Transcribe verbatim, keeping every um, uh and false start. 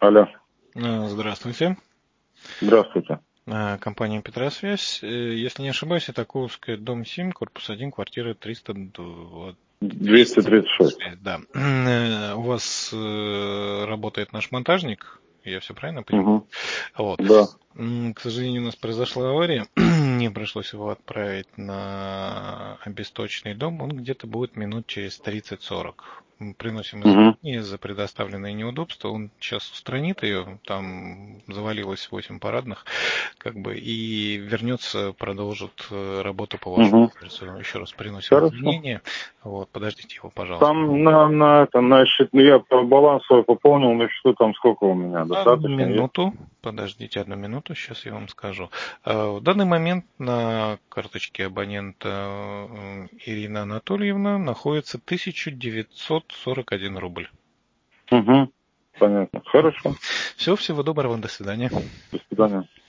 Алло. Э, Здравствуйте. Здравствуйте. Э, Компания Петросвязь. Э, Если не ошибаюсь, это Курская, дом семь, корпус один, квартира триста двести тридцать шесть. шесть. Да. Э, У вас э, работает наш монтажник, я все правильно понимаю? Угу. Вот. Да. М, К сожалению, у нас произошла авария. Мне пришлось его отправить на обесточенный дом. Он где-то будет минут через тридцать-сорок. Мы приносим Угу. извинения за предоставленные неудобства. Он сейчас устранит ее. Там завалилось восемь парадных. Как бы, и вернется, продолжит э, работу по вашему Угу. адресу. Еще раз приносим Хорошо. извинения. Вот, подождите его, пожалуйста. Там на, на это, на счет, ну, я по баланс свой пополнил, на счету там сколько у меня, Одну достаточно есть? минуту, подождите одну минуту, сейчас я вам скажу. Э, В данный момент на карточке абонента э, Ирина Анатольевна находится тысяча девятьсот сорок один рубль. Угу. Понятно. Хорошо. Все, всего доброго, до свидания. До свидания.